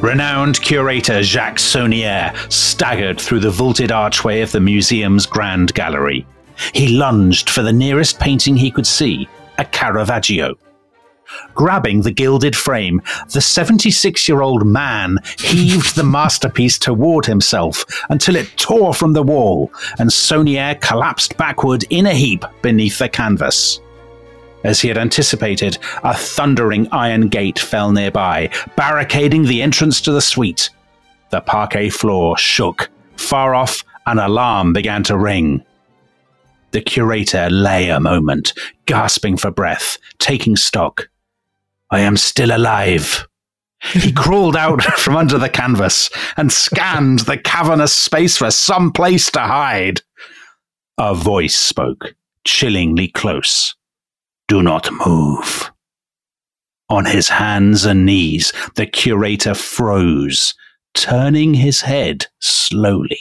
Renowned curator Jacques Saunière staggered through the vaulted archway of the museum's grand gallery. He lunged for the nearest painting he could see, a Caravaggio. Grabbing the gilded frame, the 76-year-old man heaved the masterpiece toward himself until it tore from the wall, and Saunière collapsed backward in a heap beneath the canvas. As he had anticipated, a thundering iron gate fell nearby, barricading the entrance to the suite. The parquet floor shook. Far off, an alarm began to ring. The curator lay a moment, gasping for breath, taking stock. I am still alive. He crawled out from under the canvas and scanned the cavernous space for some place to hide. A voice spoke, chillingly close. Do not move. On his hands and knees, the curator froze, turning his head slowly.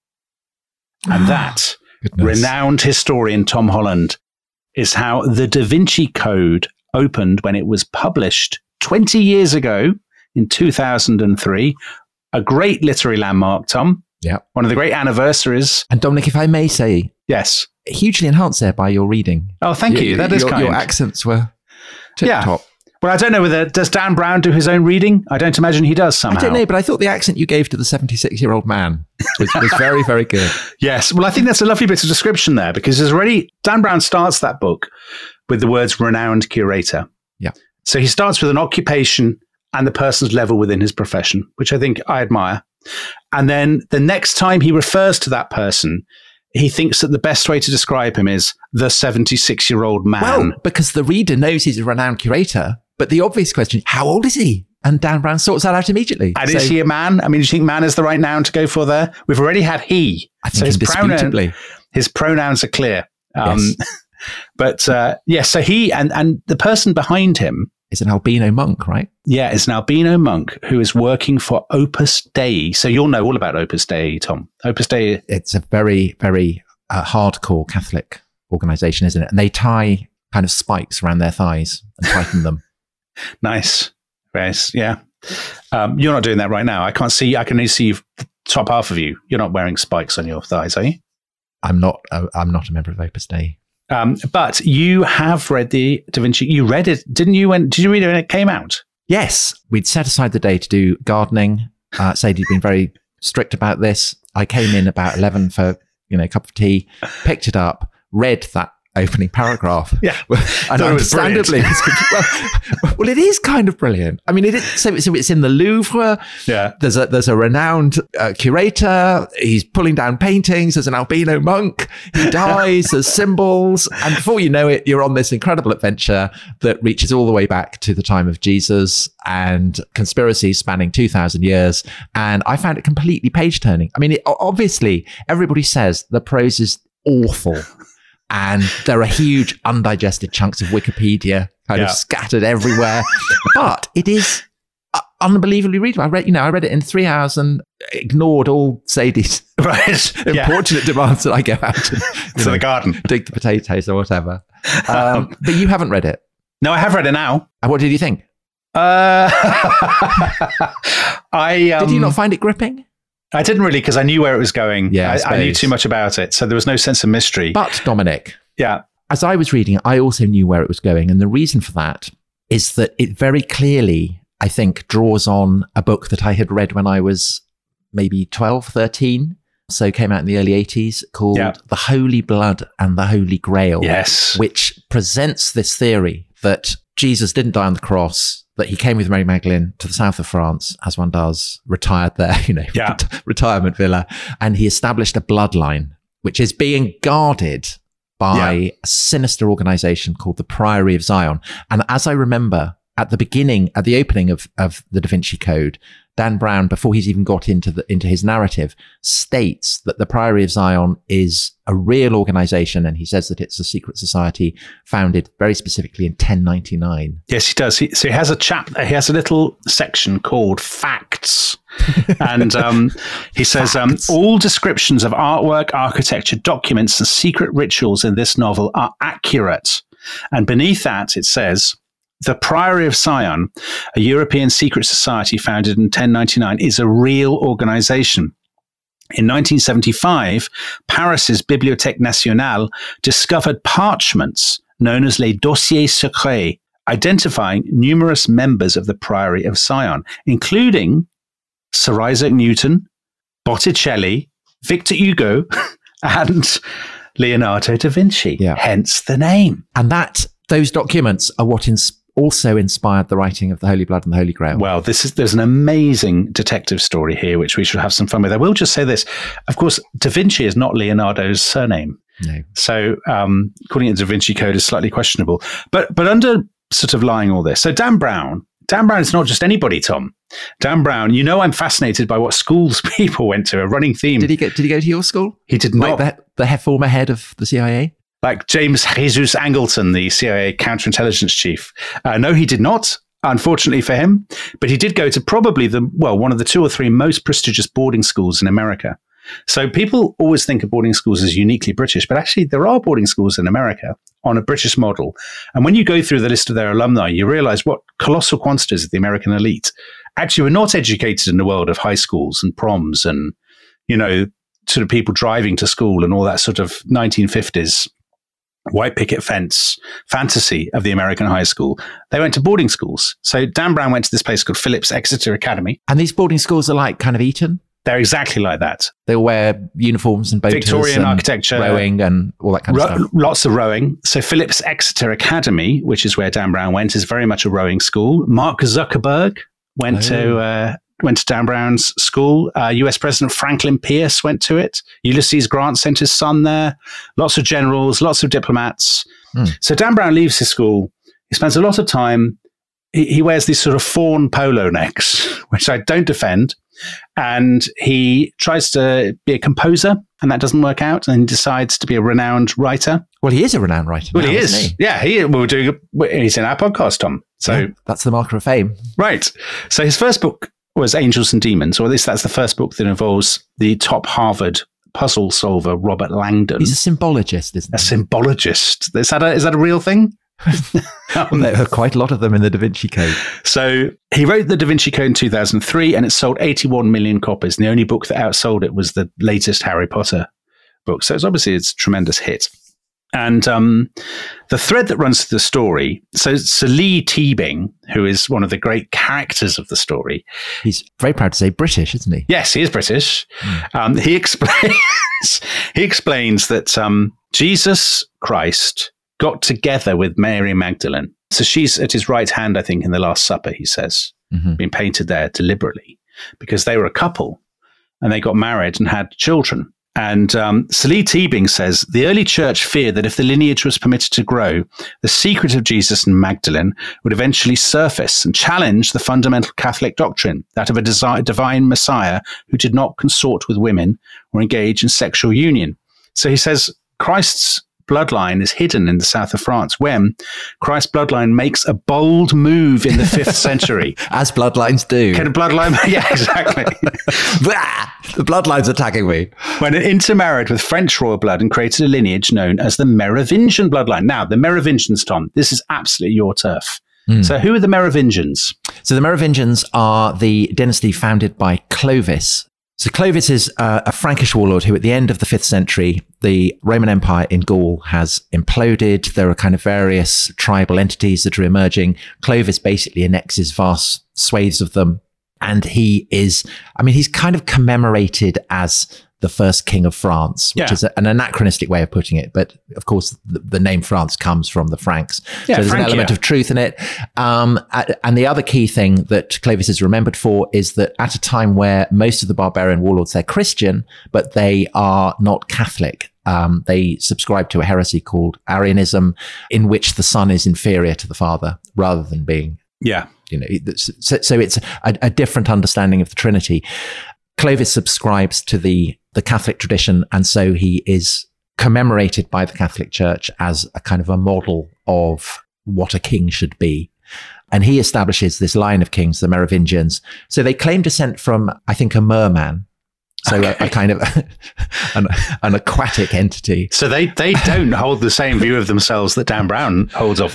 And that, renowned historian Tom Holland, is how the Da Vinci Code opened when it was published 20 years ago in 2003. A great literary landmark, Tom. Yeah. One of the great anniversaries. And Dominic, if I may say... Yes. Hugely enhanced there by your reading. Oh, thank you. That is kind. Your accents were tip-top. Well, I don't know whether... Does Dan Brown do his own reading? I don't imagine he does somehow. I don't know, but I thought the accent you gave to the 76-year-old man was very, very good. Yes. Well, I think that's a lovely bit of description there, because there's already... Dan Brown starts that book with the words renowned curator. Yeah. So he starts with an occupation and the person's level within his profession, which I think I admire. And then the next time he refers to that person, he thinks that the best way to describe him is the 76-year-old man. Well, because the reader knows he's a renowned curator, but the obvious question, how old is he? And Dan Brown sorts that out immediately. And is he a man? I mean, do you think man is the right noun to go for there? We've already had he. I think indisputably. His pronouns are clear. Yes. But so he and the person behind him is an albino monk, right? Yeah, it's an albino monk who is working for Opus Dei. So you'll know all about Opus Dei, Tom. Opus Dei. It's a very, very hardcore Catholic organization, isn't it? And they tie kind of spikes around their thighs and tighten them. Nice. Yes, yeah. You're not doing that right now. I can't see. I can only see the top half of you. You're not wearing spikes on your thighs, are you? I'm not a member of Opus Dei. But you have read the Da Vinci. You read it, didn't you? Did you read it when it came out? Yes. We'd set aside the day to do gardening. Sadie'd been very strict about this. I came in about 11 for a cup of tea, picked it up, read that opening paragraph. Yeah. And understandably, well, it is kind of brilliant. I mean, so it's in the Louvre. Yeah. There's a renowned curator. He's pulling down paintings. There's an albino monk. He dies. There's symbols. And before you know it, you're on this incredible adventure that reaches all the way back to the time of Jesus and conspiracies spanning 2,000 years. And I found it completely page turning. I mean, obviously, everybody says the prose is awful. And there are huge undigested chunks of Wikipedia kind of scattered everywhere. But it is unbelievably readable. I read it in 3 hours and ignored all Sadie's importunate demands that I go out to the garden, dig the potatoes or whatever. But you haven't read it. No, I have read it now. And what did you think? Did you not find it gripping? I didn't really, because I knew where it was going. Yeah, I knew too much about it, so there was no sense of mystery. But Dominic, as I was reading it, I also knew where it was going, and the reason for that is that it very clearly, I think, draws on a book that I had read when I was maybe 12, 13. So it came out in the early 80s, called The Holy Blood and the Holy Grail. Yes. Which presents this theory that Jesus didn't die on the cross, that he came with Mary Magdalene to the south of France, as one does, retired there, retirement villa, and he established a bloodline, which is being guarded by a sinister organization called the Priory of Zion. And as I remember, at the opening of the Da Vinci Code, Dan Brown, before he's even got into his narrative, states that the Priory of Zion is a real organization, and he says that it's a secret society founded very specifically in 1099. Yes, he does. So he has a little section called Facts. And he says, all descriptions of artwork, architecture, documents, and secret rituals in this novel are accurate. And beneath that, it says, the Priory of Sion, a European secret society founded in 1099, is a real organization. In 1975, Paris's Bibliothèque Nationale discovered parchments known as les dossiers secrets, identifying numerous members of the Priory of Sion, including Sir Isaac Newton, Botticelli, Victor Hugo, and Leonardo da Vinci, hence the name. And those documents are what also inspired the writing of the Holy Blood and the Holy Grail. Well, there's an amazing detective story here, which we should have some fun with. I will just say this. Of course, Da Vinci is not Leonardo's surname. No. So calling it Da Vinci Code is slightly questionable. But under sort of lying all this. So Dan Brown is not just anybody, Tom. Dan Brown, I'm fascinated by what schools people went to, a running theme. Did he go to your school? He did not. Like the former head of the CIA? Like James Jesus Angleton, the CIA counterintelligence chief. No, he did not, unfortunately for him. But he did go to probably one of the 2 or 3 most prestigious boarding schools in America. So people always think of boarding schools as uniquely British, but actually there are boarding schools in America on a British model. And when you go through the list of their alumni, you realize what colossal quantities of the American elite actually were not educated in the world of high schools and proms and, sort of people driving to school and all that sort of 1950s white picket fence fantasy of the American high school. They went to boarding schools. So Dan Brown went to this place called Phillips Exeter Academy. And these boarding schools are like kind of Eton? They're exactly like that. They wear uniforms and boaters, Victorian and architecture, rowing and all that kind of stuff. Lots of rowing. So Phillips Exeter Academy, which is where Dan Brown went, is very much a rowing school. Mark Zuckerberg went to Dan Brown's school. US President Franklin Pierce went to it. Ulysses Grant sent his son there. Lots of generals, lots of diplomats. So Dan Brown leaves his school. He spends a lot of time. He wears these sort of fawn polo necks, which I don't defend. And he tries to be a composer, and that doesn't work out. And he decides to be a renowned writer. Well, he is a renowned writer. Well, he is. He? Yeah, he's in our podcast, Tom. So that's the marker of fame. Right. So his first book was Angels and Demons, or at least that's the first book that involves the top Harvard puzzle solver, Robert Langdon. He's a symbologist, isn't he? A symbologist. Is that a real thing? There are quite a lot of them in the Da Vinci Code. So he wrote the Da Vinci Code in 2003, and it sold 81 million copies. And the only book that outsold it was the latest Harry Potter book. So it's a tremendous hit. And the thread that runs through the story, so Lee Teabing, who is one of the great characters of the story. He's very proud to say British, isn't he? Yes, he is British. He explains that Jesus Christ got together with Mary Magdalene. So she's at his right hand, I think, in the Last Supper, he says, been painted there deliberately because they were a couple and they got married and had children. And Sir Lee Teabing says, the early church feared that if the lineage was permitted to grow, the secret of Jesus and Magdalene would eventually surface and challenge the fundamental Catholic doctrine, that of a divine Messiah who did not consort with women or engage in sexual union. So he says Christ's bloodline is hidden in the south of France when Christ's bloodline makes a bold move in the 5th century. As bloodlines do. Can a bloodline? Yeah, exactly. The bloodline's attacking me. When it intermarried with French royal blood and created a lineage known as the Merovingian bloodline. Now, the Merovingians, Tom, this is absolutely your turf. So who are the Merovingians? So the Merovingians are the dynasty founded by Clovis. So Clovis is a Frankish warlord who at the end of the 5th century, the Roman Empire in Gaul has imploded. There are kind of various tribal entities that are emerging. Clovis basically annexes vast swathes of them. And he's kind of commemorated as the first king of France, which is an anachronistic way of putting it. But of course, the name France comes from the Franks. So there's an element of truth in it. And the other key thing that Clovis is remembered for is that at a time where most of the barbarian warlords, they're Christian, but they are not Catholic. They subscribe to a heresy called Arianism, in which the son is inferior to the father rather than being. Yeah. So it's a different understanding of the Trinity. Clovis subscribes to the Catholic tradition, and so he is commemorated by the Catholic Church as a kind of a model of what a king should be. And he establishes this line of kings, the Merovingians. So they claim descent from, I think, a merman. So a kind of an aquatic entity. So they don't hold the same view of themselves that Dan Brown holds of them.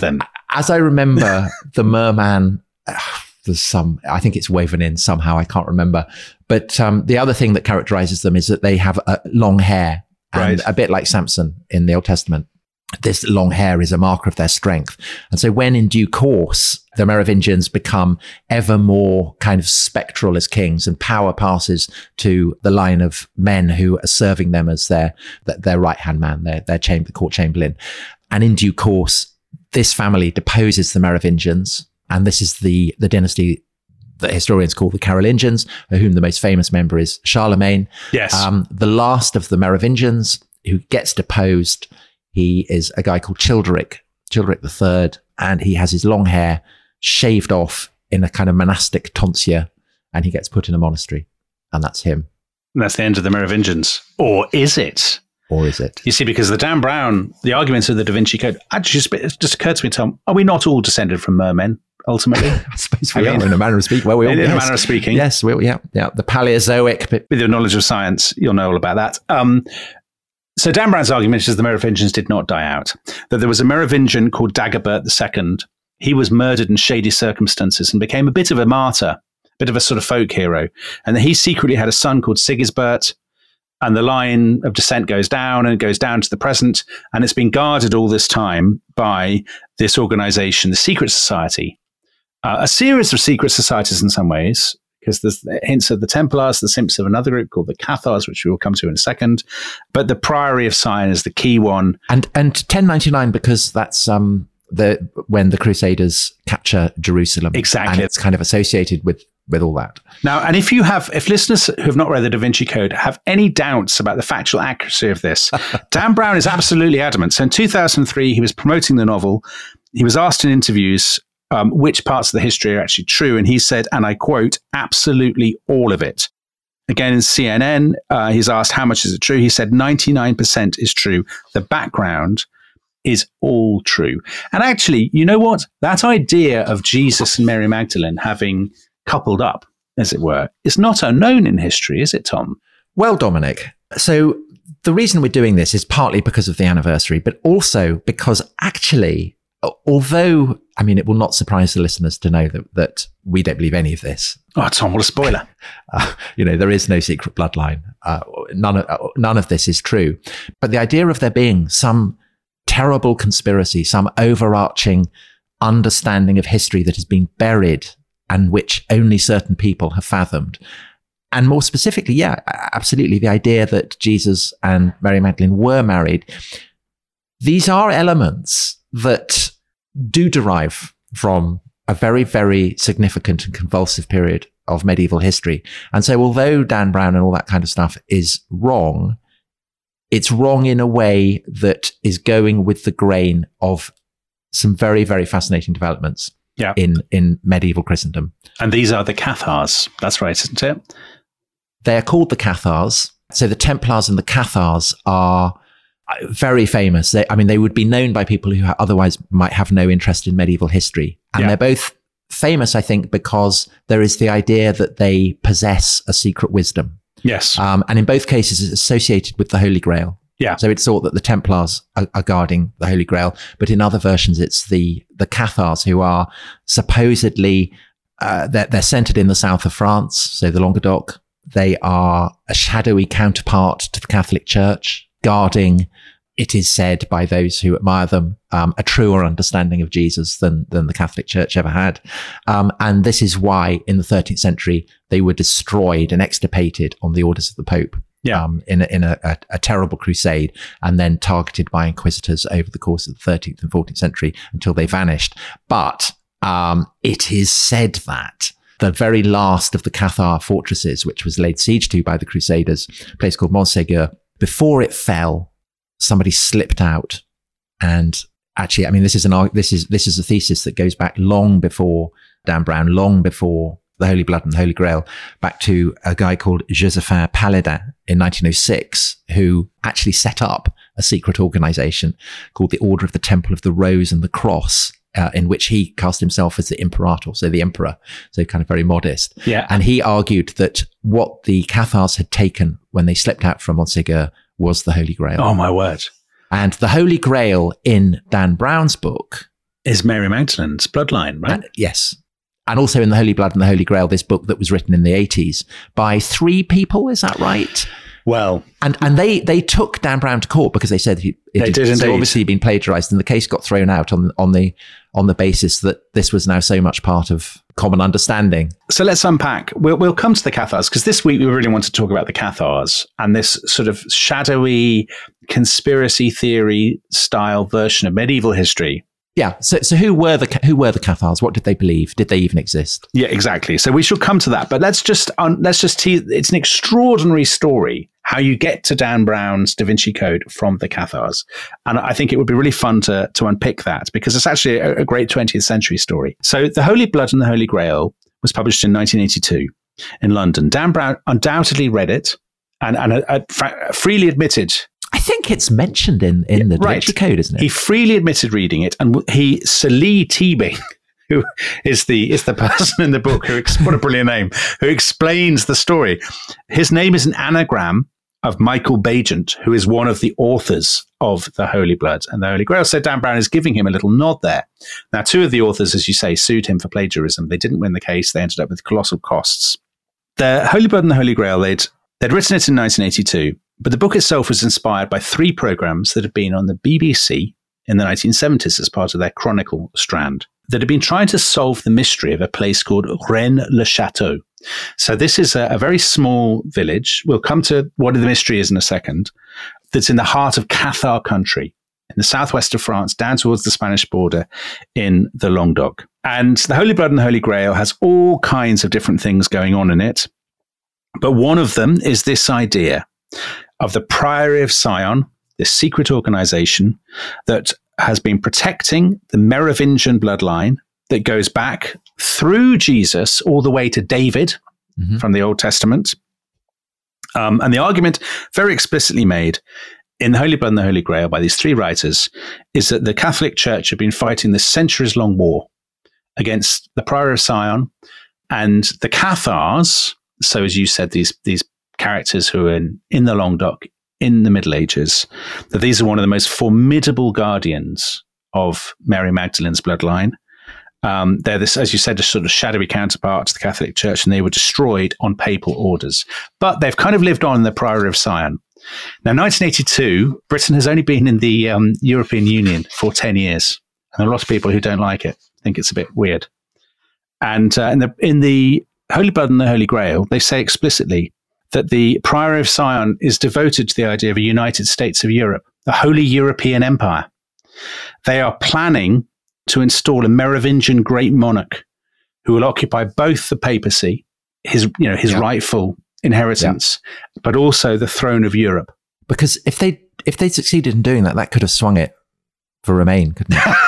As I remember, the merman, there's some, I think it's woven in somehow, I can't remember. But the other thing that characterizes them is that they have long hair, and a bit like Samson in the Old Testament. This long hair is a marker of their strength. And so when in due course, the Merovingians become ever more kind of spectral as kings, and power passes to the line of men who are serving them as their right-hand man, their court chamberlain. And in due course, this family deposes the Merovingians. And this is the dynasty that historians call the Carolingians, of whom the most famous member is Charlemagne. Yes. The last of the Merovingians who gets deposed, he is a guy called Childeric III, and he has his long hair shaved off in a kind of monastic tonsure, and he gets put in a monastery, and that's him. And that's the end of the Merovingians. Or is it? Or is it? You see, because the Dan Brown, the arguments of the Da Vinci Code, actually just occurred to me, Tom, are we not all descended from mermen, ultimately? I suppose we are, in a manner of speaking. Well, in a manner of speaking. Yes, yeah. The Paleozoic. With your knowledge of science, you'll know all about that. So Dan Brown's argument is the Merovingians did not die out, that there was a Merovingian called Dagobert II. He was murdered in shady circumstances and became a bit of a martyr, a bit of a sort of folk hero. And then he secretly had a son called Sigisbert, and the line of descent goes down, and it goes down to the present. And it's been guarded all this time by this organization, the Secret Society, a series of secret societies in some ways, because there's hints of the Templars, the Simps of another group called the Cathars, which we will come to in a second. But the Priory of Sion is the key one. And 1099, because that's when the Crusaders capture Jerusalem. Exactly. And it's kind of associated with all that. Now, and if listeners who have not read the Da Vinci Code have any doubts about the factual accuracy of this, Dan Brown is absolutely adamant. So in 2003, he was promoting the novel. He was asked in interviews which parts of the history are actually true. And he said, and I quote, absolutely all of it. Again, in CNN, he's asked how much is it true? He said 99% is true. The background is all true. And actually, you know what? That idea of Jesus and Mary Magdalene having coupled up, as it were, is not unknown in history, is it, Tom? Well, Dominic, so the reason we're doing this is partly because of the anniversary, but also because actually, although, I mean, it will not surprise the listeners to know that we don't believe any of this. Oh, Tom, what a spoiler. There is no secret bloodline. None of this is true. But the idea of there being some terrible conspiracy, some overarching understanding of history that has been buried and which only certain people have fathomed. And more specifically, yeah, absolutely, the idea that Jesus and Mary Magdalene were married. These are elements that do derive from a very, very significant and convulsive period of medieval history. And so although Dan Brown and all that kind of stuff is wrong, it's wrong in a way that is going with the grain of some very, very fascinating developments in medieval Christendom. And these are the Cathars. That's right, isn't it? They are called the Cathars. So the Templars and the Cathars are very famous. They would be known by people who otherwise might have no interest in medieval history. And they're both famous, I think, because there is the idea that they possess a secret wisdom. Yes. And in both cases, it's associated with the Holy Grail. Yeah. So it's thought that the Templars are guarding the Holy Grail, but in other versions, it's the Cathars who are supposedly, they're centered in the south of France, so the Languedoc. They are a shadowy counterpart to the Catholic Church, guarding, it is said by those who admire them, a truer understanding of Jesus than the Catholic Church ever had. And this is why in the 13th century, they were destroyed and extirpated on the orders of the Pope. In a terrible crusade, and then targeted by inquisitors over the course of the 13th and 14th century until they vanished. But it is said that the very last of the Cathar fortresses, which was laid siege to by the Crusaders, a place called Montségur, before it fell, somebody slipped out. And actually, I mean, this is a thesis that goes back long before Dan Brown, long before the Holy Blood and the Holy Grail, back to a guy called Josephin Paladin in 1906, who actually set up a secret organization called the Order of the Temple of the Rose and the Cross, in which he cast himself as the imperator, so the emperor, so kind of very modest. Yeah. And he argued that what the Cathars had taken when they slipped out from Montségur was the Holy Grail. Oh, my word. And the Holy Grail in Dan Brown's book is Mary Magdalene's bloodline, right? Yes. And also in The Holy Blood and the Holy Grail, this book that was written in the 80s by 3 people, is that right? Well, and they took Dan Brown to court because they said it did so indeed. obviously been plagiarized, and the case got thrown out on the basis that this was now so much part of common understanding. So let's unpack. We'll come to the Cathars, because this week we really want to talk about the Cathars and this sort of shadowy conspiracy theory style version of medieval history. Yeah. So who were the Cathars? What did they believe? Did they even exist? Yeah, exactly. So we shall come to that, but let's just tease. It's an extraordinary story how you get to Dan Brown's Da Vinci Code from the Cathars, and I think it would be really fun to unpick that, because it's actually a great 20th century story. So The Holy Blood and the Holy Grail was published in 1982 in London. Dan Brown undoubtedly read it and freely admitted. I think it's mentioned in the Da Vinci Code, isn't it? He freely admitted reading it, and Salih Teabing, who is the person in the book what a brilliant name, who explains the story. His name is an anagram of Michael Bagent, who is one of the authors of The Holy Blood and the Holy Grail. So Dan Brown is giving him a little nod there. Now, 2 of the authors, as you say, sued him for plagiarism. They didn't win the case. They ended up with colossal costs. The Holy Blood and the Holy Grail, they'd written it in 1982. But the book itself was inspired by 3 programs that had been on the BBC in the 1970s as part of their Chronicle strand that had been trying to solve the mystery of a place called Rennes-le-Château. So this is a very small village. We'll come to what the mystery is in a second. That's in the heart of Cathar country, in the southwest of France, down towards the Spanish border in the Languedoc. And The Holy Blood and the Holy Grail has all kinds of different things going on in it. But one of them is this idea of the Priory of Sion, this secret organization that has been protecting the Merovingian bloodline that goes back through Jesus all the way to David from the Old Testament. And the argument very explicitly made in The Holy Blood and the Holy Grail by these 3 writers is that the Catholic Church had been fighting this centuries-long war against the Priory of Sion and the Cathars. So as you said, these characters who are in the Languedoc in the Middle Ages, that these are one of the most formidable guardians of Mary Magdalene's bloodline. They're this, as you said, a sort of shadowy counterpart to the Catholic Church, and they were destroyed on papal orders. But they've kind of lived on in the Priory of Sion. Now, 1982, Britain has only been in the European Union for 10 years. And there are a lot of people who don't like it, think it's a bit weird. And in the Holy Blood and the Holy Grail, they say explicitly that the Priory of Sion is devoted to the idea of a United States of Europe, a Holy European Empire. They are planning to install a Merovingian great monarch who will occupy both the papacy, his rightful inheritance, but also the throne of Europe. Because if they succeeded in doing that, that could have swung it for Remain, couldn't it?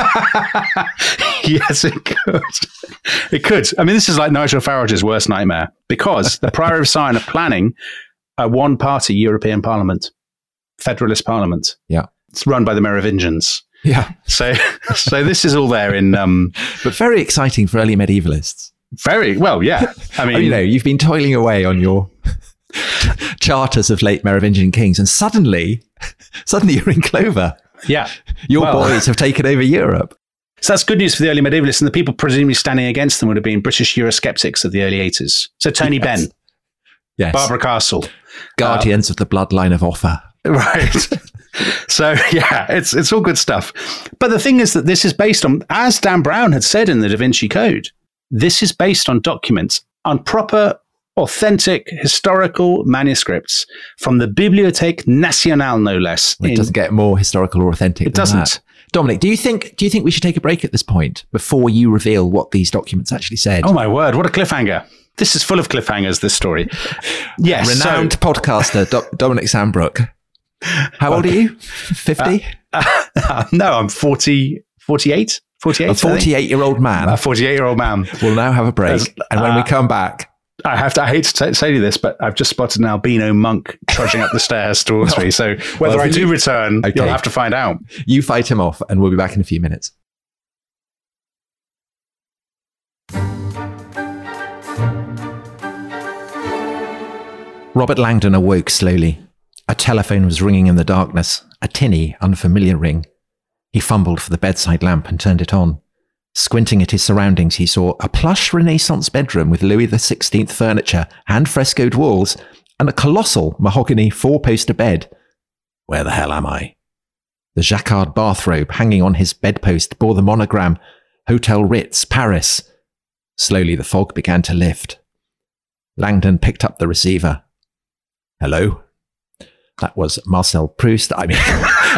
Yes, it could. It could. I mean, this is like Nigel Farage's worst nightmare, because the Priory of Sion are planning a one-party European Parliament, Federalist Parliament. Yeah, it's run by the Merovingians. Yeah. So this is all there in. But very exciting for early medievalists. Very well, yeah. I mean, you've been toiling away on your charters of late Merovingian kings, and suddenly you're in clover. Yeah. Your boys have taken over Europe. So that's good news for the early medievalists, and the people presumably standing against them would have been British Eurosceptics of the early 80s. So Tony Benn, Barbara Castle, guardians of the bloodline of Offa. Right. So yeah, it's all good stuff. But the thing is that this is based on, as Dan Brown had said in the Da Vinci Code, this is based on documents, on proper, authentic, historical manuscripts from the Bibliothèque Nationale, no less. It doesn't get more historical or authentic. It doesn't. That. Dominic, do you think we should take a break at this point before you reveal what these documents actually said? Oh my word! What a cliffhanger! This is full of cliffhangers. This story. Yes. Renowned podcaster Dominic Sandbrook. How old are you? 50? No, I'm 48. 48. A 48-year-old man. A 48-year-old man. We'll now have a break, and when we come back. I hate to say you this, but I've just spotted an albino monk trudging up the stairs towards me. So whether I do return, you'll have to find out. You fight him off, and we'll be back in a few minutes. Robert Langdon awoke slowly. A telephone was ringing in the darkness, a tinny, unfamiliar ring. He fumbled for the bedside lamp and turned it on. Squinting at his surroundings, he saw a plush Renaissance bedroom with Louis XVI furniture, hand-frescoed walls, and a colossal mahogany four-poster bed. Where the hell am I? The jacquard bathrobe hanging on his bedpost bore the monogram, Hotel Ritz, Paris. Slowly the fog began to lift. Langdon picked up the receiver. Hello? That was Marcel Proust. I mean,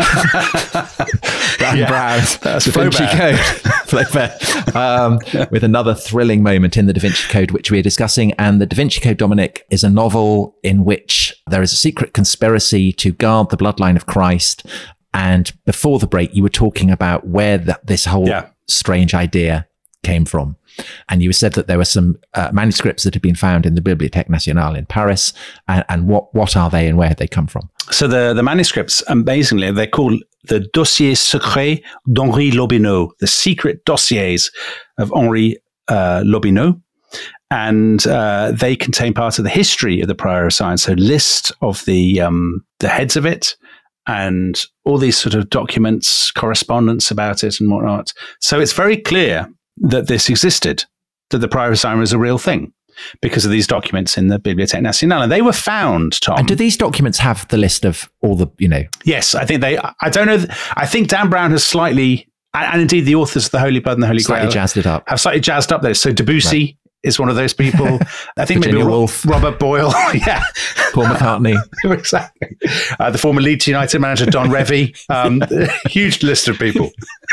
Dan Brown's Da Vinci Code. Flaubert. With another thrilling moment in the Da Vinci Code, which we are discussing. And the Da Vinci Code, Dominic, is a novel in which there is a secret conspiracy to guard the bloodline of Christ. And before the break, you were talking about where this whole strange idea came from. And you said that there were some manuscripts that had been found in the Bibliothèque Nationale in Paris. And what are they and where had they come from? So the manuscripts, amazingly, they're called the Dossiers Secrets d'Henri Lobineau, the secret dossiers of Henri Lobineau. And they contain part of the history of the Priory of Science, so list of the heads of it, and all these sort of documents, correspondence about it and whatnot. So it's very clear that this existed, that the Priory of Science was a real thing because of these documents in the Bibliothèque Nationale. And they were found, Tom. And do these documents have the list of all the, Yes, I think I don't know. I think Dan Brown has slightly, and indeed the authors of The Holy Blood and the Holy Grail slightly jazzed it up. Have slightly jazzed up those. So Debussy is one of those people. I think Virginia maybe Woolf. Robert Boyle. Yeah. Paul McCartney. Exactly. The former Leeds United manager, Don Revie. Huge list of people.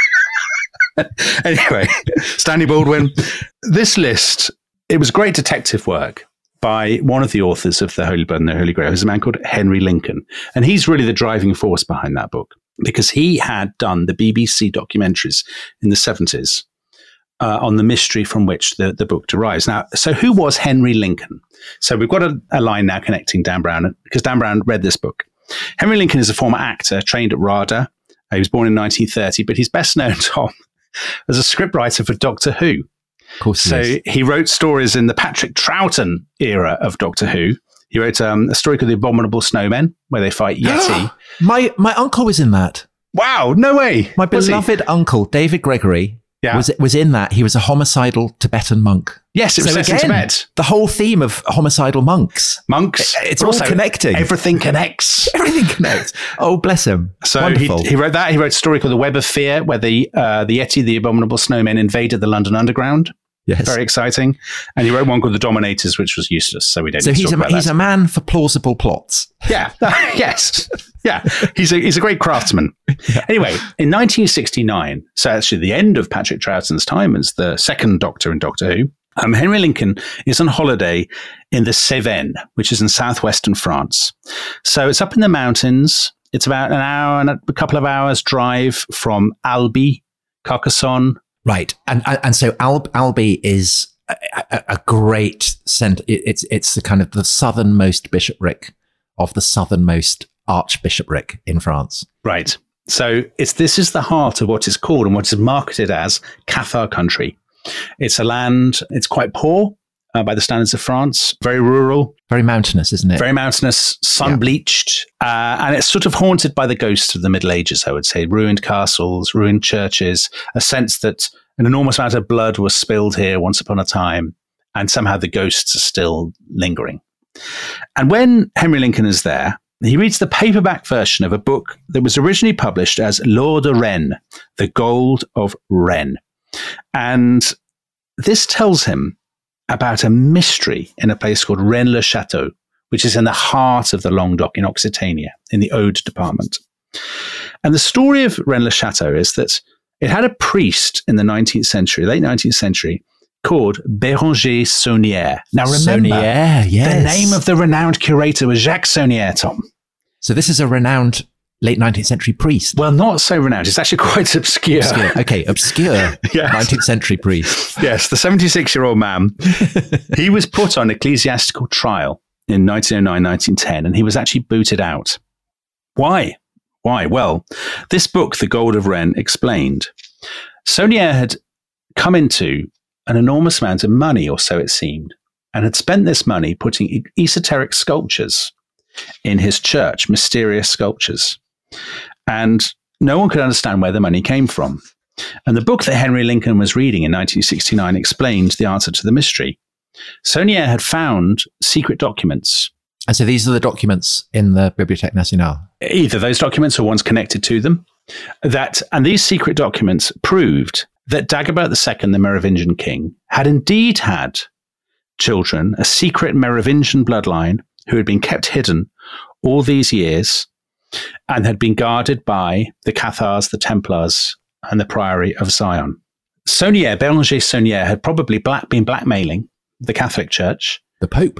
Anyway, Stanley Baldwin. This list, it was great detective work by one of the authors of The Holy Blood and the Holy Grail, who's a man called Henry Lincoln. And he's really the driving force behind that book because he had done the BBC documentaries in the 70s on the mystery from which the book derives. Now, so who was Henry Lincoln? So we've got a line now connecting Dan Brown, because Dan Brown read this book. Henry Lincoln is a former actor trained at RADA. He was born in 1930, but he's best known, Tom, as a scriptwriter for Doctor Who. Of course he wrote stories in the Patrick Troughton era of Doctor Who. He wrote a story called The Abominable Snowmen, where they fight Yeti. My uncle was in that. Wow, no way. My beloved uncle, David Gregory, was in that. He was a homicidal Tibetan monk. Yes, it was set in Tibet. The whole theme of homicidal monks. It's all connecting. Everything connects. Everything connects. Oh, bless him. So he wrote that. He wrote a story called The Web of Fear, where the Yeti, the Abominable Snowmen, invaded the London Underground. Yes. Very exciting. And he wrote one called The Dominators, which was useless. So we don't need to talk about that. He's a man for plausible plots. Yeah. Yes. Yeah. He's a great craftsman. Yeah. Anyway, in 1969, so actually the end of Patrick Troughton's time as the second Doctor in Doctor Who, Henry Lincoln is on holiday in the Cévennes, which is in southwestern France. So it's up in the mountains. It's about an hour and a couple of hours drive from Albi, Carcassonne. Right. And so Albi is a great center. It's the kind of the southernmost bishopric of the southernmost archbishopric in France. Right. So this is the heart of what is called and what is marketed as Cathar country. It's a land, it's quite poor by the standards of France, very rural. Very mountainous, isn't it? Very mountainous, sun-bleached, and it's sort of haunted by the ghosts of the Middle Ages, I would say. Ruined castles, ruined churches, a sense that an enormous amount of blood was spilled here once upon a time, and somehow the ghosts are still lingering. And when Henry Lincoln is there, he reads the paperback version of a book that was originally published as L'Or de Rennes, The Gold of Rennes. And this tells him about a mystery in a place called Rennes-le-Château, which is in the heart of the Languedoc in Occitania, in the Aude department. And the story of Rennes-le-Château is that it had a priest in the 19th century, late 19th century, called Béranger Saunière. Now remember, the name of the renowned curator was Jacques Saunière, Tom. So this is a renowned late 19th century priest. Well, not so renowned. It's actually quite obscure. Okay, obscure. Yes. 19th century priest. Yes, the 76-year-old man. He was put on ecclesiastical trial in 1909, 1910, and he was actually booted out. Why? Well, this book, The Gold of Rennes, explained. Saunière had come into an enormous amount of money, or so it seemed, and had spent this money putting esoteric sculptures in his church, mysterious sculptures. And No one could understand where the money came from. And the book that Henry Lincoln was reading in 1969 explained the answer to the mystery. Saunière had found secret documents. And so these are the documents in the Bibliothèque Nationale? Either those documents or ones connected to them. And these secret documents proved that Dagobert II, the Merovingian king, had indeed had children, a secret Merovingian bloodline who had been kept hidden all these years and had been guarded by the Cathars, the Templars, and the Priory of Zion. Saunière, Béranger Saunière, had probably been blackmailing the Catholic Church. The Pope.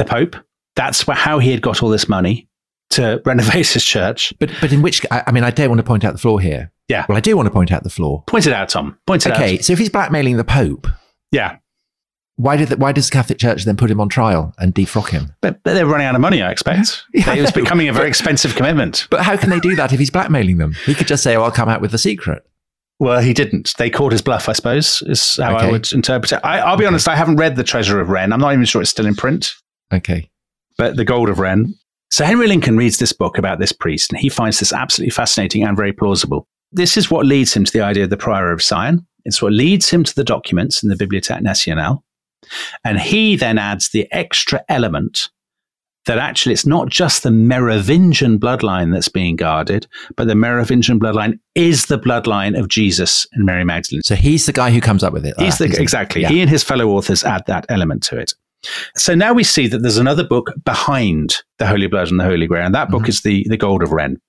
That's how he had got all this money to renovate his church. But in which, I don't want to point out the flaw here. Yeah. Well, I do want to point out the flaw. Point it out, Tom. Point it out. Okay, so if he's blackmailing the Pope, yeah, why does the Catholic Church then put him on trial and defrock him? But they're running out of money, I expect. Yeah, it was becoming a very expensive commitment. But how can they do that if he's blackmailing them? He could just say, "Oh, I'll come out with the secret." Well, he didn't. They called his bluff, I suppose, is how I would interpret it. I'll be honest, I haven't read The Treasure of Rennes. I'm not even sure it's still in print. Okay. But The Gold of Rennes. So Henry Lincoln reads this book about this priest, and he finds this absolutely fascinating and very plausible. This is what leads him to the idea of the Prior of Zion. It's what leads him to the documents in the Bibliothèque Nationale. And he then adds the extra element that actually it's not just the Merovingian bloodline that's being guarded, but the Merovingian bloodline is the bloodline of Jesus and Mary Magdalene. So he's the guy who comes up with it. Exactly. Yeah. He and his fellow authors add that element to it. So now we see that there's another book behind the Holy Blood and the Holy Grail, and that book is the Gold of Rennes.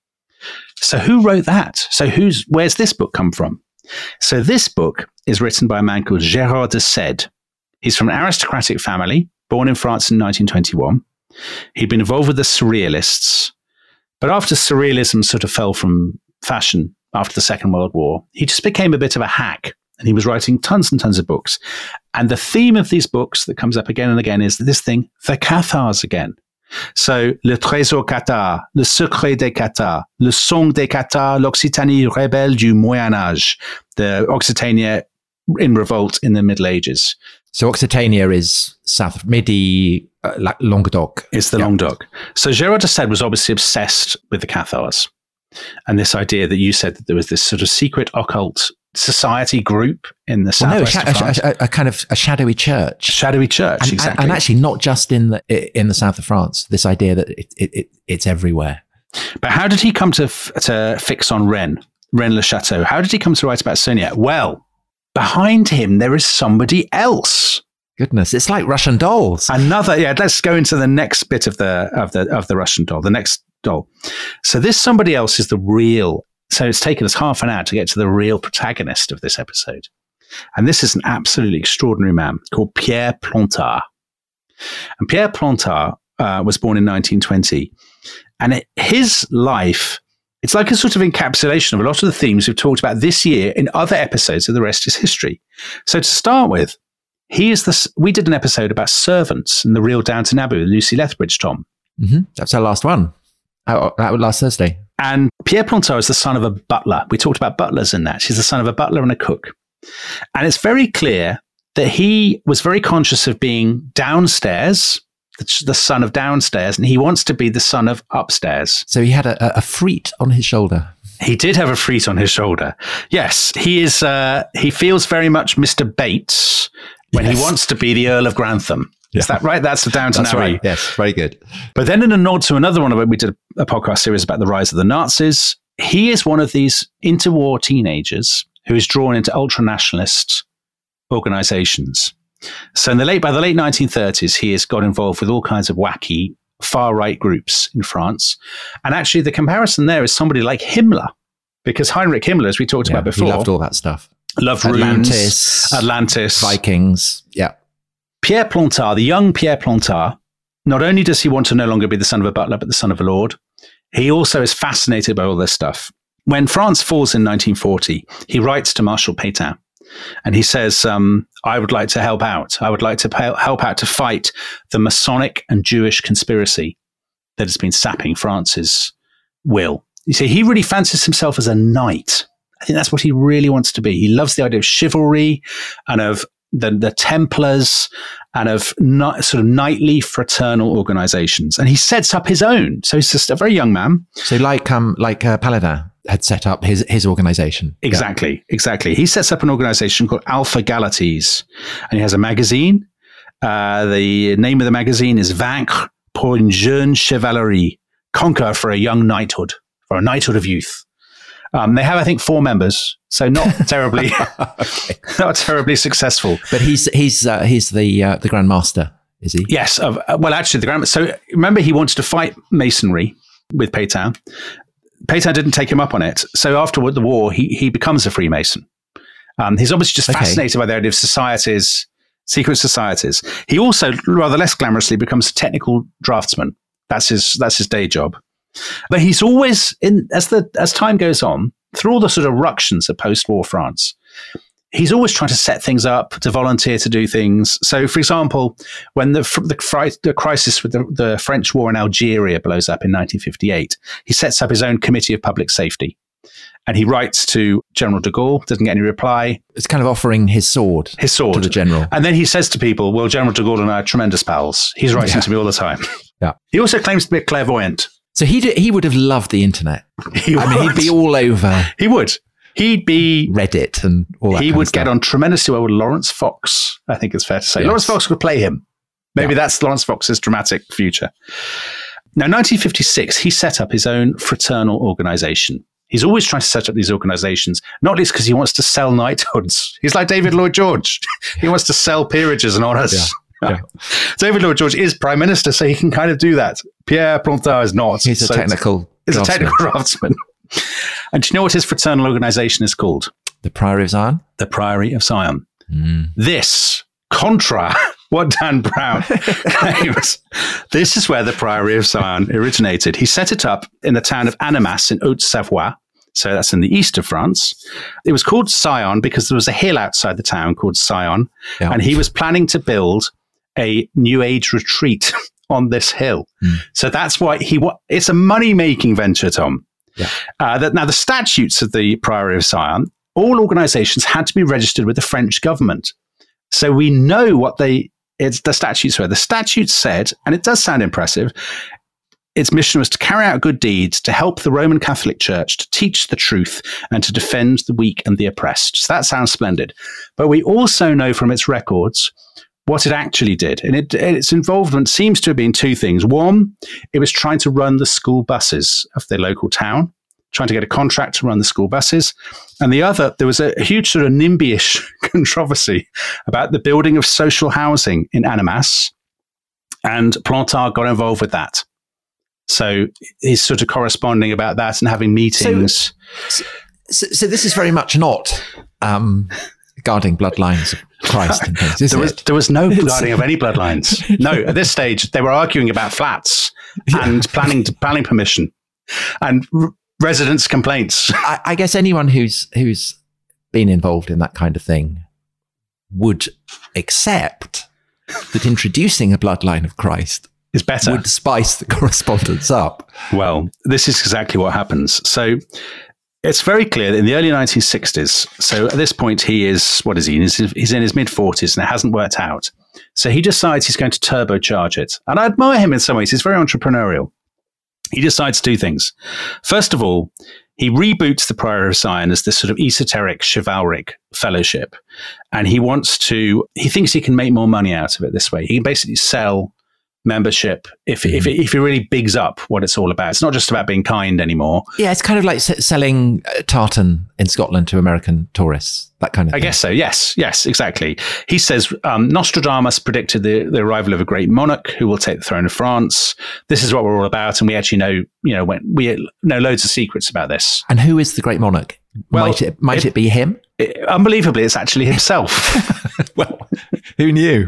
So who wrote that? So where's this book come from? So this book is written by a man called Gérard de Sède. He's from an aristocratic family, born in France in 1921. He'd been involved with the Surrealists, but after Surrealism sort of fell from fashion after the Second World War, he just became a bit of a hack, and he was writing tons and tons of books. And the theme of these books that comes up again and again is this thing, the Cathars again. So, Le Trésor Cathare, Le Secret des Cathars, Le Song des Cathars, l'Occitanie rebelle du Moyen Âge, the Occitania in revolt in the Middle Ages. So Occitania is south of Midi, Languedoc. It's the Languedoc. So Gérard de Sède was obviously obsessed with the Cathars. And this idea that you said that there was this sort of secret occult society group in the southwest of France. A kind of a shadowy church. Shadowy church, exactly. And actually not just in the south of France, this idea that it's everywhere. But how did he come to fix on Rennes-le-Château? How did he come to write about Saunière? Well, behind him, there is somebody else. Goodness, it's like Russian dolls. Let's go into the next bit of the Russian doll, the next doll. So this somebody else is the real. So it's taken us half an hour to get to the real protagonist of this episode. And this is an absolutely extraordinary man called Pierre Plantard. And Pierre Plantard was born in 1920. And his life, it's like a sort of encapsulation of a lot of the themes we've talked about this year in other episodes of The Rest is History. So to start with, we did an episode about servants and the real Downton Abbey with Lucy Lethbridge, Tom. Mm-hmm. That's our last one. That was last Thursday. And Pierre Plantard is the son of a butler. We talked about butlers in that. She's the son of a butler and a cook. And it's very clear that he was very conscious of being downstairs, the son of downstairs, and he wants to be the son of upstairs. So he had a freet on his shoulder. He did have a freet on his shoulder. Yes, he is. He feels very much Mr. Bates when he wants to be the Earl of Grantham. Yeah. Is that right? That's the Downton Abbey. Right. Yes, very good. But then in a nod to another one of it, we did a podcast series about the rise of the Nazis. He is one of these interwar teenagers who is drawn into ultra-nationalist organizations. So by the late 1930s, he has got involved with all kinds of wacky far-right groups in France. And actually the comparison there is somebody like Himmler, because Heinrich Himmler, as we talked about before. He loved all that stuff. Loved Atlantis. Vikings. Yeah. Pierre Plantard, the young Pierre Plantard, not only does he want to no longer be the son of a butler, but the son of a lord, he also is fascinated by all this stuff. When France falls in 1940, he writes to Marshal Pétain, and he says, I would like to help out. I would like to help out to fight the Masonic and Jewish conspiracy that has been sapping France's will. You see, he really fancies himself as a knight. I think that's what he really wants to be. He loves the idea of chivalry and of the Templars and of sort of knightly fraternal organizations. And he sets up his own. So he's just a very young man. So like Paladin. had set up his organization. Exactly. He sets up an organization called Alpha Galates, and he has a magazine. The name of the magazine is Vaincre pour une jeune chevalerie, conquer for a young knighthood, for a knighthood of youth. They have, I think, 4 members, so not terribly, not terribly successful. But he's the Grand Master, is he? Yes. Well, actually, the Grand. So remember, he wanted to fight Masonry with Pétain. Pétain didn't take him up on it. So after the war, he becomes a Freemason. He's obviously just fascinated by the idea of societies, secret societies. He also, rather less glamorously, becomes a technical draftsman. That's his day job. But he's always, as time goes on, through all the sort of ructions of post-war France, he's always trying to set things up, to volunteer to do things. So, for example, when the crisis with the French war in Algeria blows up in 1958, he sets up his own Committee of Public Safety. And he writes to General de Gaulle, doesn't get any reply. It's kind of offering his sword to the general. And then he says to people, well, General de Gaulle and I are tremendous pals. He's writing to me all the time. Yeah. He also claims to be a clairvoyant. So he would have loved the internet. He'd be all over. He would. He'd be Reddit and all that. He would get on tremendously well with Lawrence Fox, I think it's fair to say. Yes. Lawrence Fox would play him. Maybe that's Lawrence Fox's dramatic future. Now, 1956, he set up his own fraternal organization. He's always trying to set up these organizations, not least because he wants to sell knighthoods. He's like David Lloyd George. He wants to sell peerages and honours. Yeah. Yeah. David Lloyd George is Prime Minister, so he can kind of do that. Pierre Plantard is not. He's a technical draftsman. And do you know what his fraternal organization is called? The Priory of Zion? The Priory of Zion. This, contra what Dan Brown claims, this is where the Priory of Zion originated. He set it up in the town of Annemasse in Haute-Savoie. So that's in the east of France. It was called Sion because there was a hill outside the town called Sion. Yeah. And he was planning to build a New Age retreat on this hill. So that's why it's a money-making venture, Tom. Yeah. Now, the statutes of the Priory of Zion, all organizations had to be registered with the French government. So we know what the statutes were. The statutes said, and it does sound impressive, its mission was to carry out good deeds, to help the Roman Catholic Church, to teach the truth, and to defend the weak and the oppressed. So that sounds splendid. But we also know from its records what it actually did. And its involvement seems to have been 2 things. One, it was trying to run the school buses of the local town, trying to get a contract to run the school buses. And the other, there was a huge sort of NIMBY-ish controversy about the building of social housing in Annemasse. And Plantard got involved with that. So he's sort of corresponding about that and having meetings. So this is very much not guarding bloodlines of Christ and things, there was no guarding of any bloodlines. No, at this stage, they were arguing about flats and planning permission and residents' complaints. I guess anyone who's been involved in that kind of thing would accept that introducing a bloodline of Christ is better. Would spice the correspondence up. Well, this is exactly what happens. So it's very clear that in the early 1960s, so at this point he is, what is he? He's in his mid-40s and it hasn't worked out. So he decides he's going to turbocharge it. And I admire him in some ways. He's very entrepreneurial. He decides 2 things. First of all, he reboots the Priory of Zion as this sort of esoteric chivalric fellowship. And he thinks he can make more money out of it this way. He can basically sell membership if he really bigs up what it's all about. It's not just about being kind anymore. Yeah, it's kind of like selling tartan in Scotland to American tourists, that kind of thing. I guess so, yes, exactly. He says Nostradamus predicted the arrival of a great monarch who will take the throne of France. This is what we're all about, and we actually know we know loads of secrets about this. And who is the great monarch? Well, might it be him? Unbelievably, it's actually himself. Well, who knew?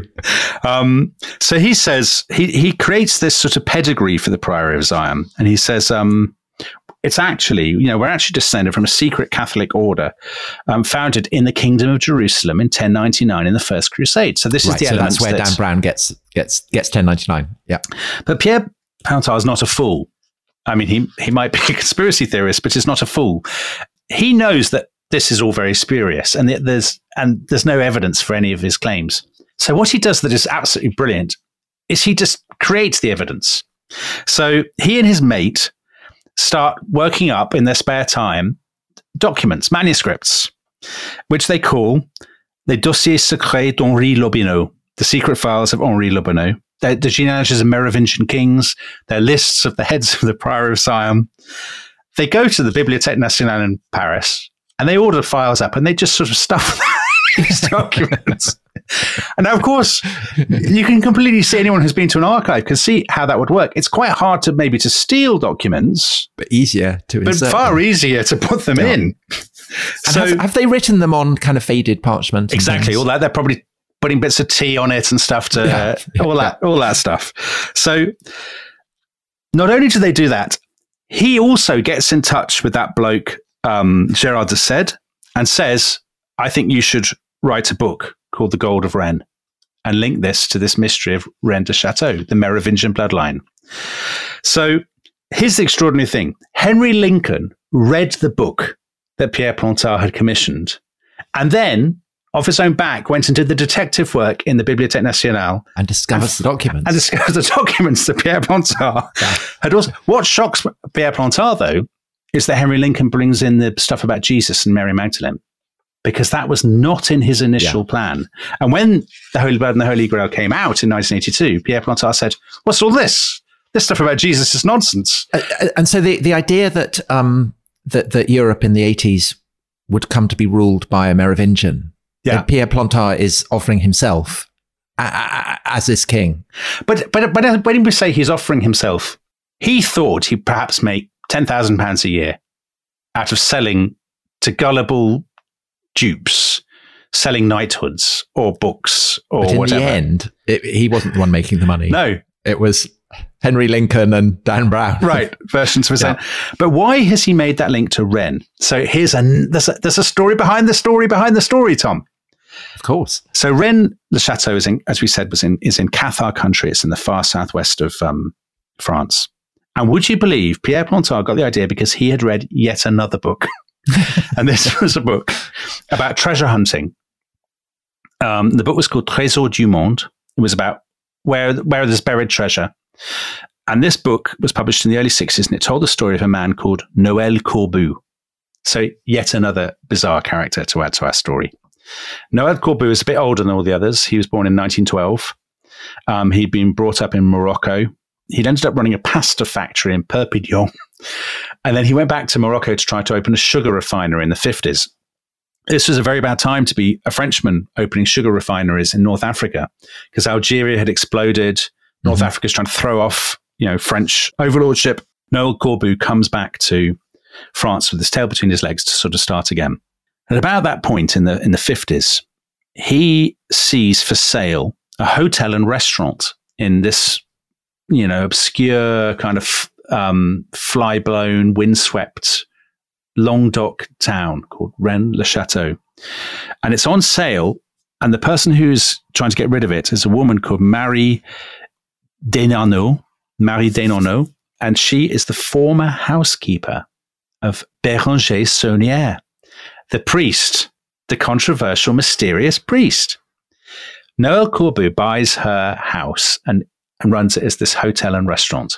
So he says he creates this sort of pedigree for the Priory of Zion, and he says it's actually we're actually descended from a secret Catholic order founded in the Kingdom of Jerusalem in 1099 in the First Crusade. So this is the element. That's where Dan Brown gets 1099. Yeah, but Pierre Plantard is not a fool. I mean, he might be a conspiracy theorist, but he's not a fool. He knows that this is all very spurious, and there's no evidence for any of his claims. So what he does that is absolutely brilliant is he just creates the evidence. So he and his mate start working up in their spare time documents, manuscripts, which they call Les Dossiers Secrets d'Henri Lobineau, the secret files of Henri Lobineau. They're the genealogies of Merovingian kings. They're lists of the heads of the Priory of Siam. They go to the Bibliothèque Nationale in Paris and they order files up and they just sort of stuff these documents. And now, of course, you can completely see, anyone who's been to an archive can see how that would work. It's quite hard to maybe to steal documents, but easier to but insert far them. easier to put them in. And have they written them on kind of faded parchment? Exactly, all that. They're probably putting bits of tea on it and stuff to all that stuff. So not only do they do that, he also gets in touch with that bloke, Gérard de Sède, and says, I think you should write a book called The Gold of Rennes and link this to this mystery of Rennes de Château, the Merovingian bloodline. So here's the extraordinary thing. Henry Lincoln read the book that Pierre Plantard had commissioned and then, off his own back, went and did the detective work in the Bibliothèque Nationale. And discovers the documents. And discovers the documents that Pierre Plantard had also. What shocks Pierre Plantard, though, is that Henry Lincoln brings in the stuff about Jesus and Mary Magdalene, because that was not in his initial plan. And when The Holy Blood and the Holy Grail came out in 1982, Pierre Plantard said, what's all this? This stuff about Jesus is nonsense. And so the idea that, that Europe in the 80s would come to be ruled by a Merovingian, that Pierre Plantard is offering himself as this king. But when we say he's offering himself, he thought he'd perhaps make £10,000 a year out of selling to gullible dupes, selling knighthoods or books or but in whatever. the end, he wasn't the one making the money. No. It was Henry Lincoln and Dan Brown. Right, versions of his own. But why has he made that link to Rennes? So there's a story behind the story behind the story, Tom. Of course. So Rennes, the chateau, is in, as we said, is in Cathar country. It's in the far southwest of France. And would you believe Pierre Plantard got the idea because he had read yet another book. And this was a book about treasure hunting. The book was called Trésor du Monde. It was about where there's buried treasure. And this book was published in the early 60s, and it told the story of a man called Noël Corbu. So yet another bizarre character to add to our story. Noël Corbu is a bit older than all the others. He was born in 1912. He'd been brought up in Morocco. He'd ended up running a pasta factory in Perpignan. And then he went back to Morocco to try to open a sugar refinery in the 50s. This was a very bad time to be a Frenchman opening sugar refineries in North Africa because Algeria had exploded. North Africa's trying to throw off, French overlordship. Noël Corbu comes back to France with his tail between his legs to sort of start again. At about that point in the 50s, he sees for sale a hotel and restaurant in this, obscure kind of fly-blown, windswept Languedoc town called Rennes-le-Château. And it's on sale, and the person who's trying to get rid of it is a woman called Marie Denarnaud, and she is the former housekeeper of Béranger Saunière, the priest, the controversial, mysterious priest. Noël Corbu buys her house and runs it as this hotel and restaurant.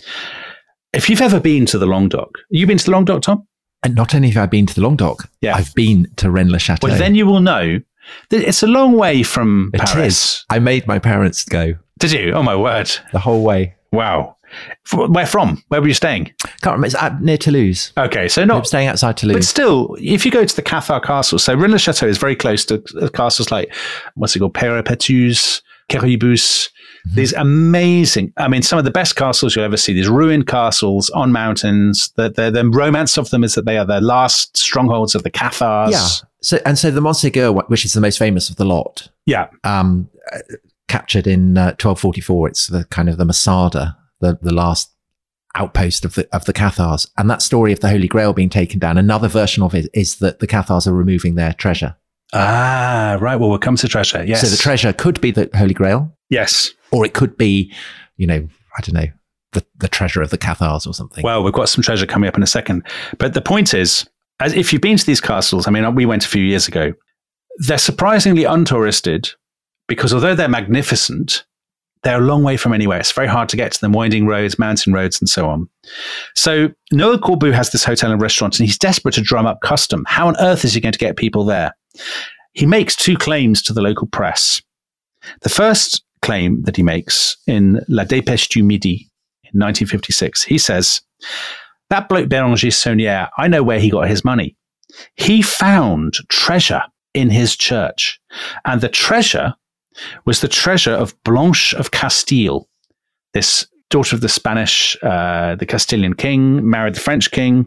If you've ever been to the Languedoc, you been to the Languedoc, Tom? And not only have I been to the Languedoc, I've been to Rennes-le-Château. Well, then you will know that it's a long way from Paris. It is. I made my parents go. Did you? Oh, my word. The whole way. Wow. Where from? Where were you staying? Can't remember. It's near Toulouse. Okay, so not... I'm staying outside Toulouse. But still, if you go to the Cathar Castle, so Rennes-le-Château is very close to castles like, what's it called, Peyrepertus, Quéribus. These amazing, some of the best castles you'll ever see, these ruined castles on mountains. The romance of them is that they are the last strongholds of the Cathars. Yeah. So the Montségur, which is the most famous of the lot. Yeah. Captured in 1244. It's the kind of the Masada, the last outpost of the Cathars. And that story of the Holy Grail being taken down, another version of it is that the Cathars are removing their treasure. Ah, right. Well, we'll come to treasure. Yes. So the treasure could be the Holy Grail. Yes. Or it could be, I don't know, the treasure of the Cathars or something. Well, we've got some treasure coming up in a second. But the point is, as if you've been to these castles, we went a few years ago, they're surprisingly untouristed because although they're magnificent, They're a long way from anywhere. It's very hard to get to them, winding roads, mountain roads, and so on. So Noël Corbu has this hotel and restaurant, and he's desperate to drum up custom. How on earth is he going to get people there? He makes 2 claims to the local press. The first claim that he makes in La Dépêche du Midi in 1956, he says, that bloke Béranger Saunière, I know where he got his money. He found treasure in his church. And the treasure was the treasure of Blanche of Castile, this daughter of the Spanish, the Castilian king, married the French king.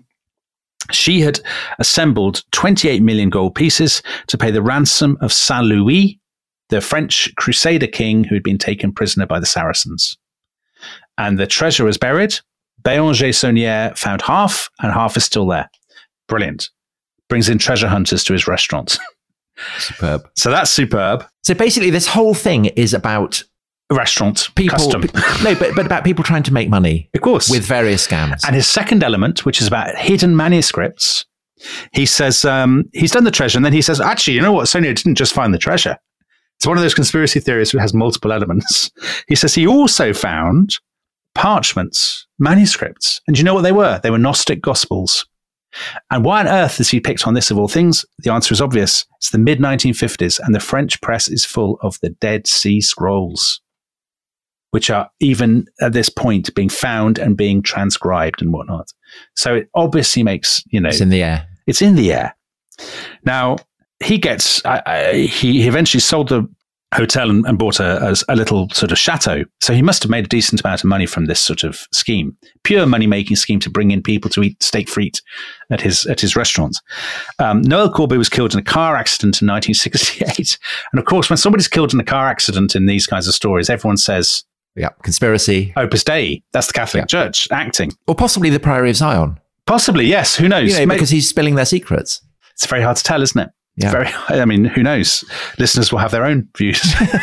She had assembled 28 million gold pieces to pay the ransom of Saint Louis, the French crusader king who had been taken prisoner by the Saracens. And the treasure was buried. Béranger Saunière found half, and half is still there. Brilliant. Brings in treasure hunters to his restaurant. Superb. So that's superb. So basically, this whole thing is about Restaurant people. custom. But about people trying to make money, Of course. with various scams. And his second element, which is about hidden manuscripts, he says he's done the treasure, and then he says, actually, you know what? Saunière didn't just find the treasure. It's one of those conspiracy theories that has multiple elements. He says he also found parchments, manuscripts. And do you know what they were? They were Gnostic Gospels. And why on earth has he picked on this of all things? The answer is obvious. It's the mid-1950s, and the French press is full of the Dead Sea Scrolls, which are even at this point being found and being transcribed and whatnot. So it obviously makes, It's in the air. It's in the air. Now, he gets, he eventually sold the hotel and bought a little sort of chateau. So he must have made a decent amount of money from this sort of scheme. Pure money-making scheme to bring in people to eat steak frites at his restaurants. Noël Corbu was killed in a car accident in 1968. And of course, when somebody's killed in a car accident in these kinds of stories, everyone says, Yeah, conspiracy. Opus Dei. That's the Catholic Church acting. Or possibly the Priory of Zion. Possibly, yes. Who knows? Because he's spilling their secrets. It's very hard to tell, isn't it? Yeah. Who knows? Listeners will have their own views.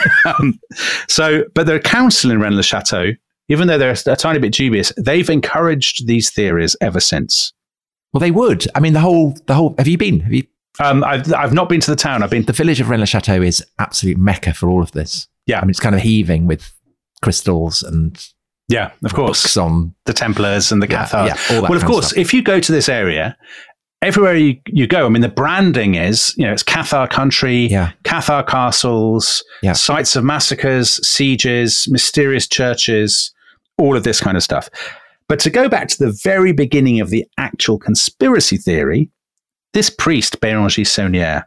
But the council in Rennes-le-Château, even though they're a tiny bit dubious, they've encouraged these theories ever since. Well, they would. I mean, the whole. Have you been? I've not been to the town. I've been. The village of Rennes-le-Château is absolute mecca for all of this. Yeah, I mean, it's kind of heaving with crystals and. Yeah, of course. Books on the Templars and the Cathars. Yeah, all that. Well, of course, if you go to this area, everywhere you go, I mean, the branding is, it's Cathar country, Cathar castles, sites of massacres, sieges, mysterious churches, all of this kind of stuff. But to go back to the very beginning of the actual conspiracy theory, this priest, Béranger Saunière,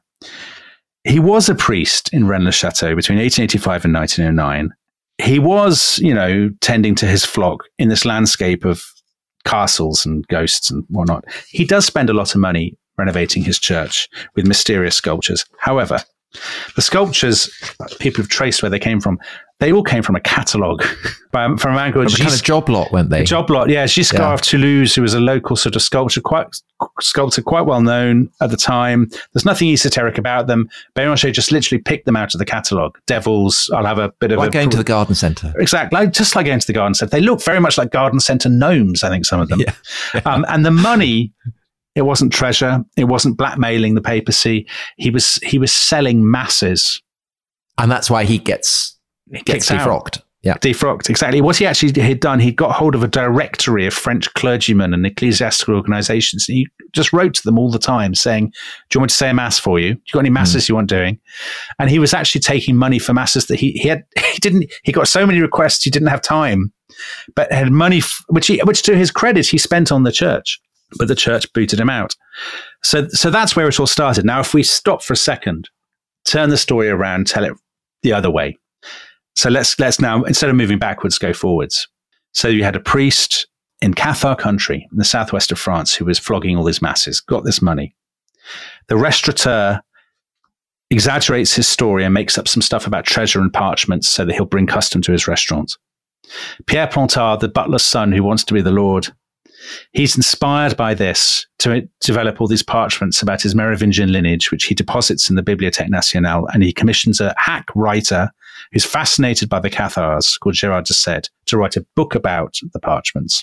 he was a priest in Rennes-le-Château between 1885 and 1909. He was, tending to his flock in this landscape of castles and ghosts and whatnot. He does spend a lot of money renovating his church with mysterious sculptures. However, the sculptures, people have traced where they came from. They all came from a catalogue from a man called kind of job lot, weren't they? Job lot, yeah. Giscard of Toulouse, who was a local sort of sculptor, quite well known at the time. There's nothing esoteric about them. Béranger just literally picked them out of the catalogue. Devils, I'll have a bit of going to the garden centre. Exactly, just like going to the garden centre. They look very much like garden centre gnomes, I think, some of them. And the money... It wasn't treasure. It wasn't blackmailing the papacy. He was selling masses, and that's why he gets defrocked. Yeah, defrocked. Exactly. What he actually had done, he got hold of a directory of French clergymen and ecclesiastical organisations. He just wrote to them all the time, saying, "Do you want me to say a mass for you? Do you got any masses you want doing?" And he was actually taking money for masses that he didn't. He got so many requests he didn't have time, but had money which to his credit he spent on the church. But the church booted him out. So that's where it all started. Now, if we stop for a second, turn the story around, tell it the other way. So let's now, instead of moving backwards, go forwards. So you had a priest in Cathar country, in the southwest of France, who was flogging all these masses, got this money. The restaurateur exaggerates his story and makes up some stuff about treasure and parchments so that he'll bring custom to his restaurant. Pierre Plantard, the butler's son who wants to be the Lord, he's inspired by this to develop all these parchments about his Merovingian lineage, which he deposits in the Bibliothèque Nationale, and he commissions a hack writer who's fascinated by the Cathars, called Gérard de Sède, to write a book about the parchments.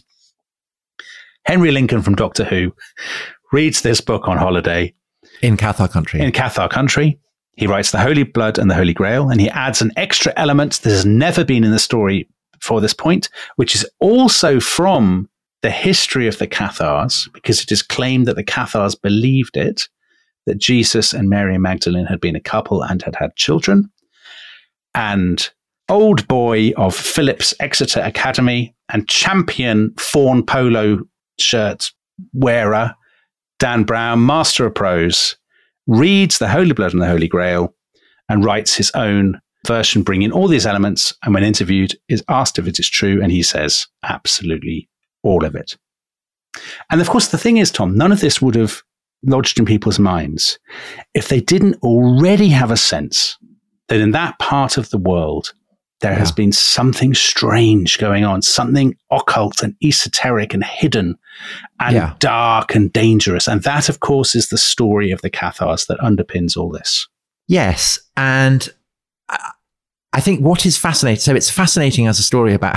Henry Lincoln from Doctor Who reads this book on holiday. In Cathar country. In Cathar country. He writes the Holy Blood and the Holy Grail, and he adds an extra element that has never been in the story before this point, which is also from the history of the Cathars, because it is claimed that the Cathars believed it, that Jesus and Mary Magdalene had been a couple and had had children. And old boy of Phillips Exeter Academy and champion fawn polo shirt wearer, Dan Brown, master of prose, reads the Holy Blood and the Holy Grail and writes his own version, bringing all these elements, and when interviewed, is asked if it is true, and he says, absolutely all of it. And of course, the thing is, Tom, none of this would have lodged in people's minds if they didn't already have a sense that in that part of the world, there has been something strange going on, something occult and esoteric and hidden and dark and dangerous. And that, of course, is the story of the Cathars that underpins all this. Yes. And I think what is fascinating, so it's fascinating as a story about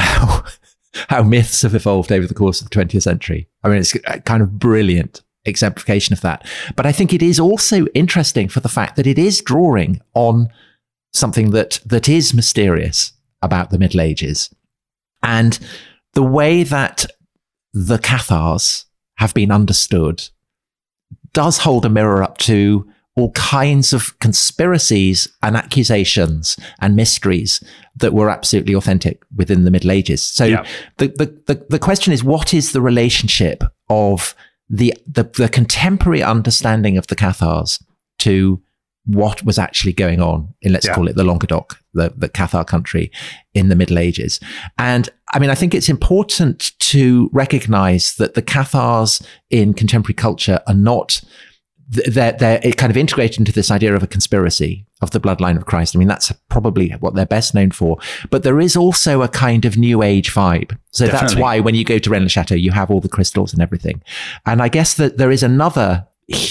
how myths have evolved over the course of the 20th century. I mean, it's a kind of brilliant exemplification of that. But I think it is also interesting for the fact that it is drawing on something that is mysterious about the Middle Ages. And the way that the Cathars have been understood does hold a mirror up to all kinds of conspiracies and accusations and mysteries that were absolutely authentic within the Middle Ages. So the question is, what is the relationship of the contemporary understanding of the Cathars to what was actually going on in, let's call it the Languedoc, the Cathar country in the Middle Ages? And I mean, I think it's important to recognize that the Cathars in contemporary culture are not, they're kind of integrated into this idea of a conspiracy of the bloodline of Christ. I mean, that's probably what they're best known for. But there is also a kind of New Age vibe. So that's why when you go to Rennes-le-Château, you have all the crystals and everything. And I guess that there is another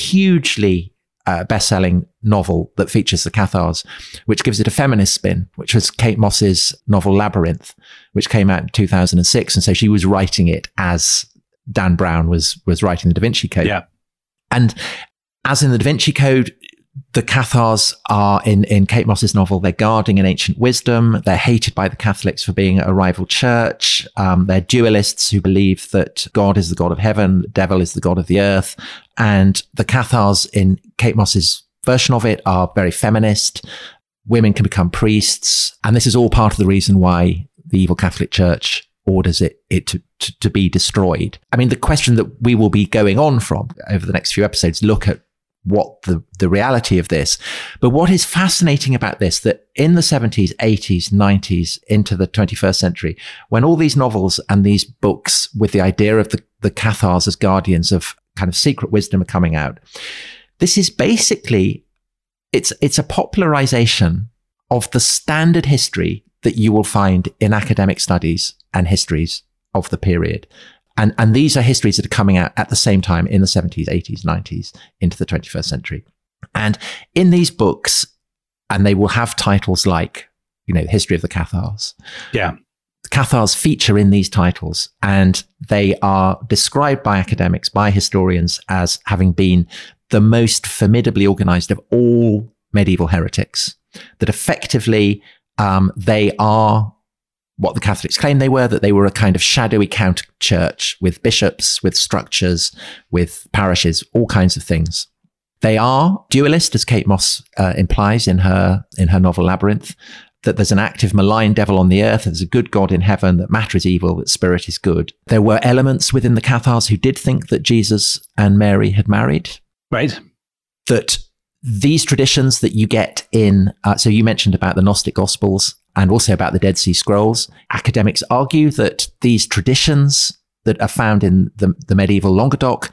hugely best-selling novel that features the Cathars, which gives it a feminist spin, which was Kate Moss's novel Labyrinth, which came out in 2006. And so she was writing it as Dan Brown was writing the Da Vinci Code. Yeah. And as in the Da Vinci Code, the Cathars are, in Kate Moss's novel, they're guarding an ancient wisdom. They're hated by the Catholics for being a rival church. They're dualists who believe that God is the God of heaven, the devil is the God of the earth. And the Cathars in Kate Moss's version of it are very feminist. Women can become priests. And this is all part of the reason why the evil Catholic Church orders it to be destroyed. I mean, the question that we will be going on from over the next few episodes look at what the reality of this. But what is fascinating about this, that in the 70s, 80s, 90s, into the 21st century, when all these novels and these books with the idea of the Cathars as guardians of kind of secret wisdom are coming out, this is basically, it's a popularization of the standard history that you will find in academic studies and histories of the period. And these are histories that are coming out at the same time in the 70s, 80s, 90s, into the 21st century. And in these books, and they will have titles like, the history of the Cathars. Yeah. The Cathars feature in these titles, and they are described by academics, by historians, as having been the most formidably organized of all medieval heretics. That effectively, they are what the Catholics claim they were, that they were a kind of shadowy counter church with bishops, with structures, with parishes, all kinds of things. They are dualist, as Kate Moss implies in her novel Labyrinth, that there's an active malign devil on the earth, there's a good God in heaven, that matter is evil, that spirit is good. There were elements within the Cathars who did think that Jesus and Mary had married. Right. That these traditions that you get in, so you mentioned about the Gnostic Gospels and also about the Dead Sea Scrolls. Academics argue that these traditions that are found in the medieval Languedoc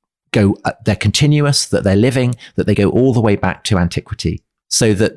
they're continuous, that they're living, that they go all the way back to antiquity. So that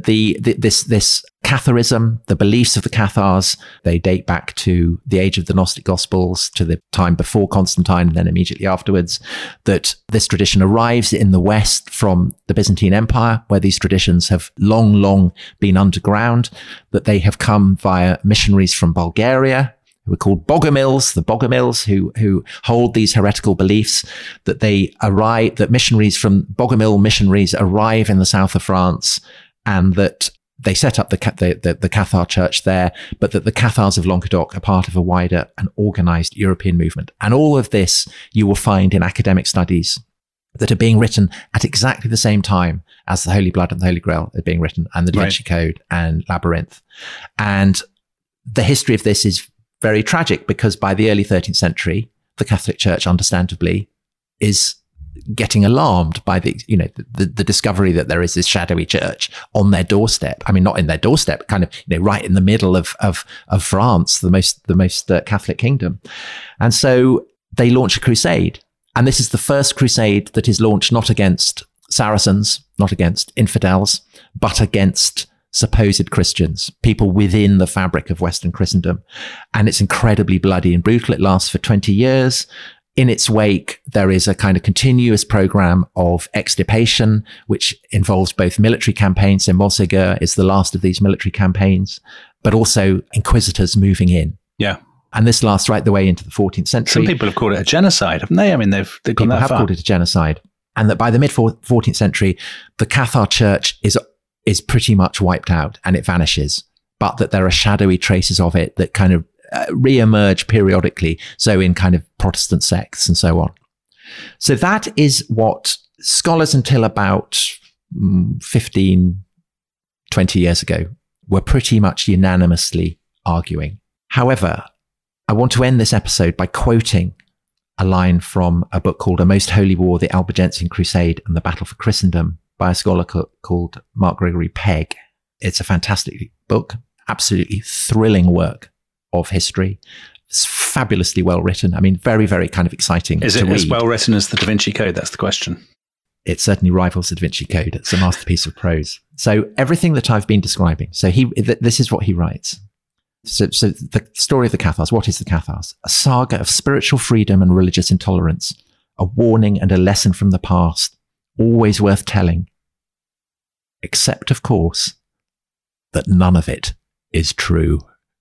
this Catharism, the beliefs of the Cathars, they date back to the age of the Gnostic Gospels, to the time before Constantine and then immediately afterwards. That this tradition arrives in the West from the Byzantine Empire, where these traditions have long been underground, that they have come via missionaries from Bulgaria, who are called Bogomils, the Bogomils who hold these heretical beliefs, that they arrive, that Bogomil missionaries arrive in the south of France and that they set up the Cathar Church there, but that the Cathars of Languedoc are part of a wider and organised European movement. And all of this you will find in academic studies that are being written at exactly the same time as the Holy Blood and the Holy Grail are being written, and the Da Vinci Code and Labyrinth. And the history of this is very tragic, because by the early 13th century, the Catholic Church, understandably, is getting alarmed by the discovery that there is this shadowy church on their doorstep. I mean, not in their doorstep, kind of, right in the middle of France, the most Catholic kingdom. And so they launch a crusade. And this is the first crusade that is launched not against Saracens, not against infidels, but against supposed Christians, people within the fabric of Western Christendom. And it's incredibly bloody and brutal. It lasts for 20 years. In its wake, there is a kind of continuous program of extirpation, which involves both military campaigns. So Montségur is the last of these military campaigns, but also inquisitors moving in. Yeah. And this lasts right the way into the 14th century. Some people have called it a genocide, haven't they? I mean, they've gone people that have far. called it a genocide. And that by the mid-14th century, the Cathar Church is pretty much wiped out and it vanishes. But that there are shadowy traces of it that kind of re-emerge periodically, so in kind of Protestant sects and so on. So that is what scholars until about 15, 20 years ago were pretty much unanimously arguing. However, I want to end this episode by quoting a line from a book called A Most Holy War, The Albigensian Crusade and the Battle for Christendom by a scholar called Mark Gregory Pegg. It's a fantastic book, absolutely thrilling work of history. It's fabulously well written. I mean, very, very kind of exciting. Is it as well written as the Da Vinci Code? That's the question. It certainly rivals the Da Vinci Code. It's a masterpiece of prose. So everything that I've been describing. So this is what he writes. So the story of the Cathars. What is the Cathars? A saga of spiritual freedom and religious intolerance. A warning and a lesson from the past. Always worth telling. Except, of course, that none of it is true.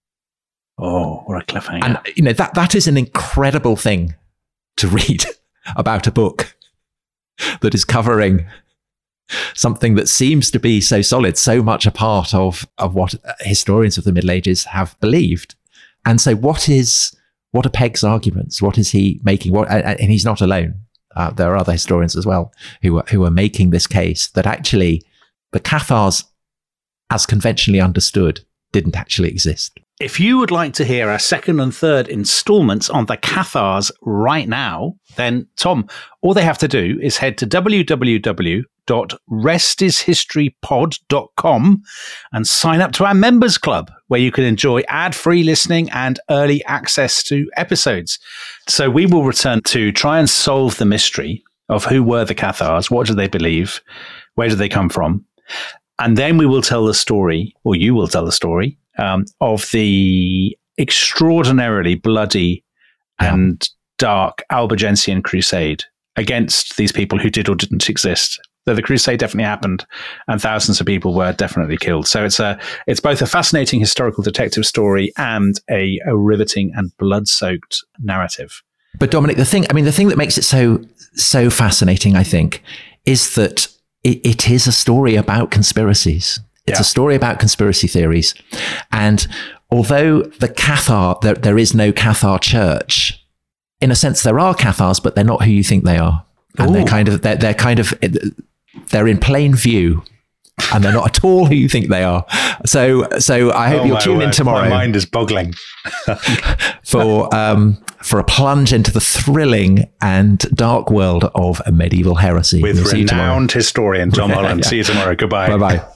Oh, what a cliffhanger. And, that is an incredible thing to read about a book that is covering something that seems to be so solid, so much a part of what historians of the Middle Ages have believed. And so what are Pegg's arguments? What is he making? And he's not alone. There are other historians as well who are making this case that actually the Cathars, as conventionally understood, didn't actually exist. If you would like to hear our second and third installments on the Cathars right now, then Tom, all they have to do is head to www.restishistorypod.com and sign up to our members club, where you can enjoy ad-free listening and early access to episodes. So we will return to try and solve the mystery of who were the Cathars, what do they believe, where do they come from, and then we will tell the story, or you will tell the story, of the extraordinarily bloody and dark Albigensian crusade against these people who did or didn't exist. So the crusade definitely happened, and thousands of people were definitely killed. So it's both a fascinating historical detective story and a riveting and blood-soaked narrative. But Dominic, the thing that makes it so fascinating, I think, is that it is a story about conspiracies. It's a story about conspiracy theories. And although the Cathar, there is no Cathar church, in a sense there are Cathars, but they're not who you think they are. And they're in plain view, and they're not at all who you think they are. So I hope you'll tune in tomorrow. My mind is boggling. for a plunge into the thrilling and dark world of a medieval heresy. With renowned historian Tom Holland. See you tomorrow. Goodbye. Bye-bye.